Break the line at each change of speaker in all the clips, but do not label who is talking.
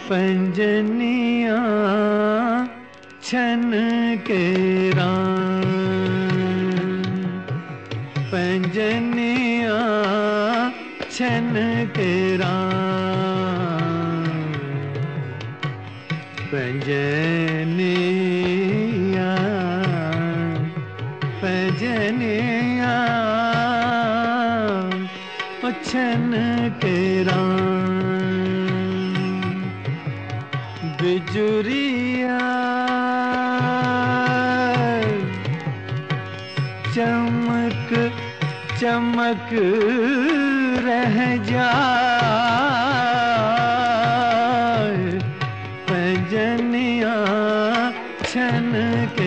पंजनिया छन के पंजनिया छन के पंजनिया पंजनिया छन के बिजुरिया चमक चमक रह जाए पंजनिया छन के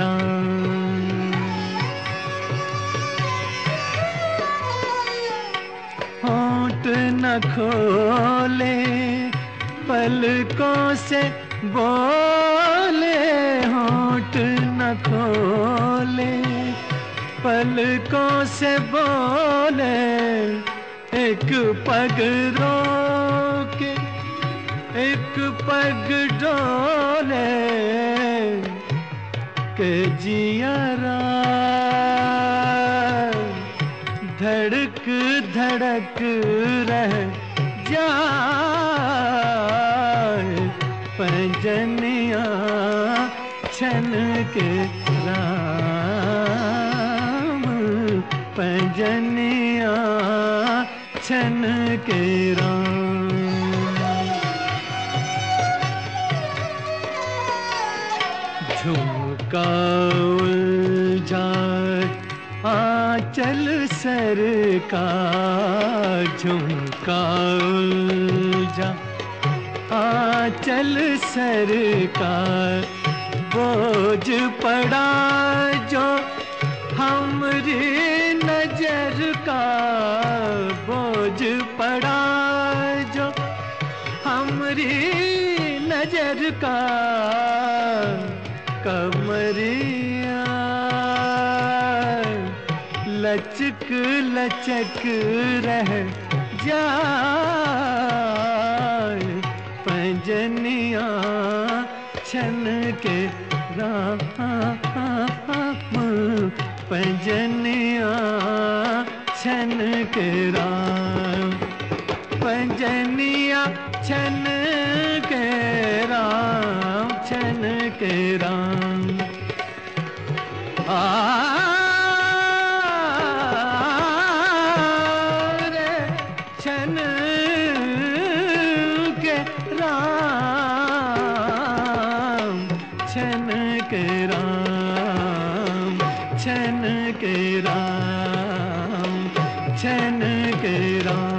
होंठ न खोले पलकों से बोले, होंठ न खोले पलकों से बोले, एक पग रोके एक पग डोले के जियरा धड़क धड़क रह जाए पंजनिया छन के पंजनिया छन के झुमका उलझा आंचल सर का, झुमका उलझा आंचल सर का, बोझ पड़ा जो हमरी नजर का, बोझ पड़ा जो हमरी नजर का, कमरिया लचक लचक रह जाए पंजनिया छन के पंजनिया छन के पंजनिया छन के छन के छन के छन के छन के छन के